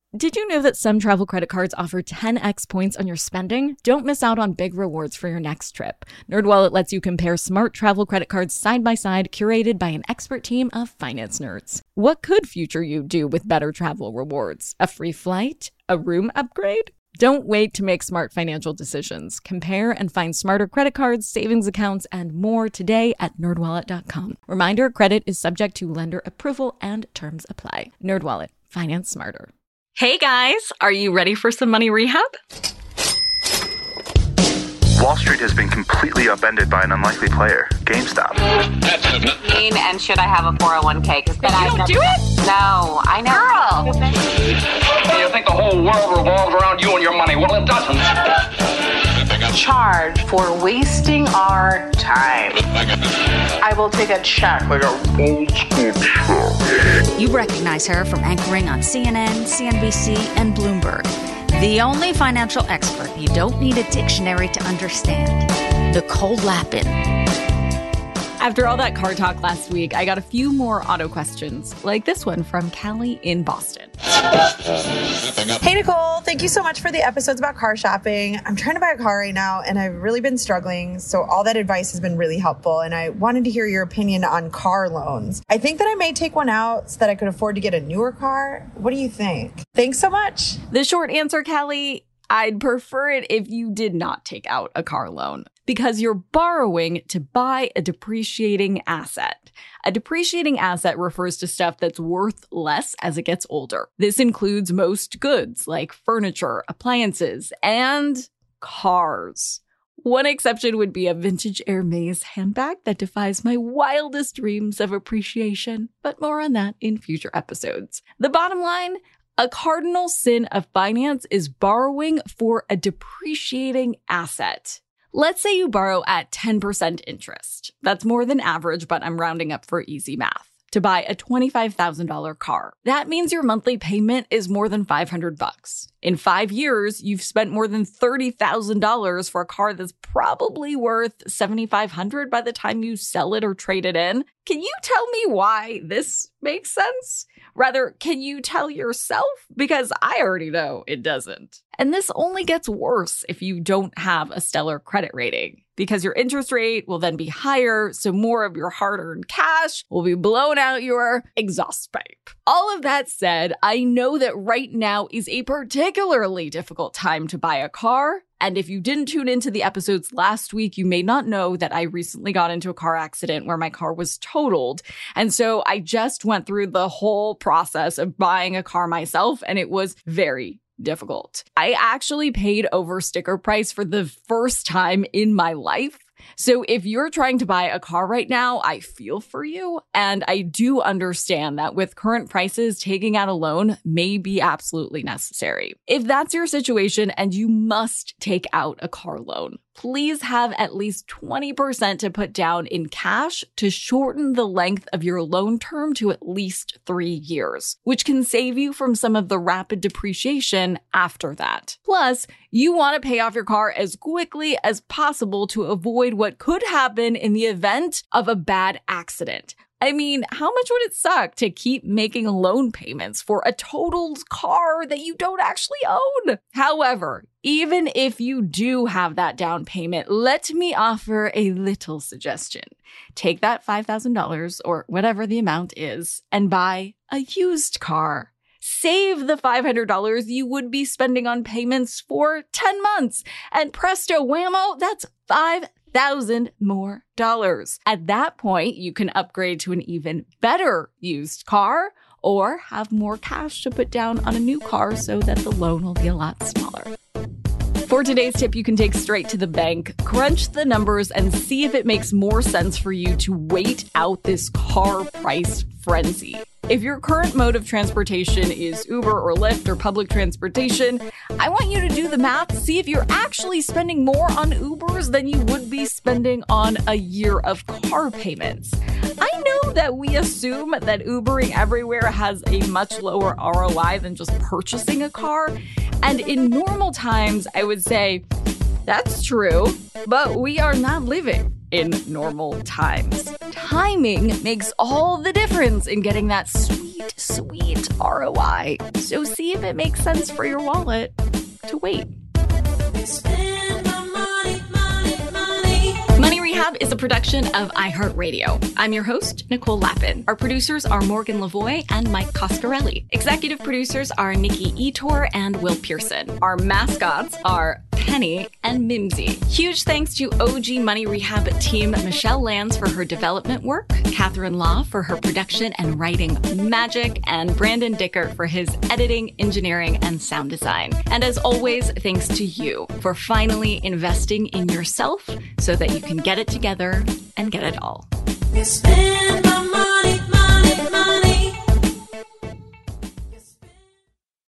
Did you know that some travel credit cards offer 10x points on your spending? Don't miss out on big rewards for your next trip. NerdWallet lets you compare smart travel credit cards side by side, curated by an expert team of finance nerds. What could future you do with better travel rewards? A free flight? A room upgrade? Don't wait to make smart financial decisions. Compare and find smarter credit cards, savings accounts, and more today at nerdwallet.com. Reminder, credit is subject to lender approval and terms apply. NerdWallet. Finance smarter. Hey guys, are you ready for some money rehab? Wall Street has been completely upended by an unlikely player, GameStop. And should I have a 401k? Because then you don't do it? No, I know. You think the whole world revolves around you and your money? Well, it doesn't. Charge for wasting our time. I will take a check. Like a old school check. You recognize her from anchoring on CNN, CNBC, and Bloomberg. The only financial expert you don't need a dictionary to understand. Nicole Lapin. After all that car talk last week, I got a few more auto questions, like this one from Callie in Boston. Hey, Nicole. Thank you so much for the episodes about car shopping. I'm trying to buy a car right now, and I've really been struggling, so all that advice has been really helpful, and I wanted to hear your opinion on car loans. I think that I may take one out so that I could afford to get a newer car. What do you think? Thanks so much. The short answer, Callie, I'd prefer it if you did not take out a car loan, because you're borrowing to buy a depreciating asset. A depreciating asset refers to stuff that's worth less as it gets older. This includes most goods like furniture, appliances, and cars. One exception would be a vintage Hermes handbag that defies my wildest dreams of appreciation, but more on that in future episodes. The bottom line, a cardinal sin of finance is borrowing for a depreciating asset. Let's say you borrow at 10% interest. That's more than average, but I'm rounding up for easy math. To buy a $25,000 car. That means your monthly payment is more than $500. In 5 years, you've spent more than $30,000 for a car that's probably worth $7,500 by the time you sell it or trade it in. Can you tell me why this makes sense? Rather, can you tell yourself? Because I already know it doesn't. And this only gets worse if you don't have a stellar credit rating, because your interest rate will then be higher, so more of your hard-earned cash will be blown out your exhaust pipe. All of that said, I know that right now is a particularly difficult time to buy a car. And if you didn't tune into the episodes last week, you may not know that I recently got into a car accident where my car was totaled. And so I just went through the whole process of buying a car myself, and it was very difficult. I actually paid over sticker price for the first time in my life. So if you're trying to buy a car right now, I feel for you. And I do understand that with current prices, taking out a loan may be absolutely necessary. If that's your situation and you must take out a car loan, please have at least 20% to put down in cash to shorten the length of your loan term to at least 3 years, which can save you from some of the rapid depreciation after that. Plus, you want to pay off your car as quickly as possible to avoid what could happen in the event of a bad accident. I mean, how much would it suck to keep making loan payments for a totaled car that you don't actually own? However, even if you do have that down payment, let me offer a little suggestion. Take that $5,000 or whatever the amount is and buy a used car. Save the $500 you would be spending on payments for 10 months. And presto whammo, that's $5,000 more. At that point, you can upgrade to an even better used car or have more cash to put down on a new car so that the loan will be a lot smaller. For today's tip, you can take straight to the bank, crunch the numbers, and see if it makes more sense for you to wait out this car price frenzy. If your current mode of transportation is Uber or Lyft or public transportation, I want you to do the math, see if you're actually spending more on Ubers than you would be spending on a year of car payments. I know that we assume that Ubering everywhere has a much lower ROI than just purchasing a car. And in normal times, I would say that's true, but we are not living in normal times. Timing makes all the difference in getting that sweet sweet, sweet ROI. So see if it makes sense for your wallet to wait. Money Rehab is a production of iHeartRadio. I'm your host, Nicole Lappin. Our producers are Morgan Lavoie and Mike Coscarelli. Executive producers are Nikki Etor and Will Pearson. Our mascots are Penny and Mimsy. Huge thanks to OG Money Rehab team Michelle Lands for her development work, Catherine Law for her production and writing magic, and Brandon Dickert for his editing, engineering, and sound design. And as always, thanks to you for finally investing in yourself so that you can get it together and get it all.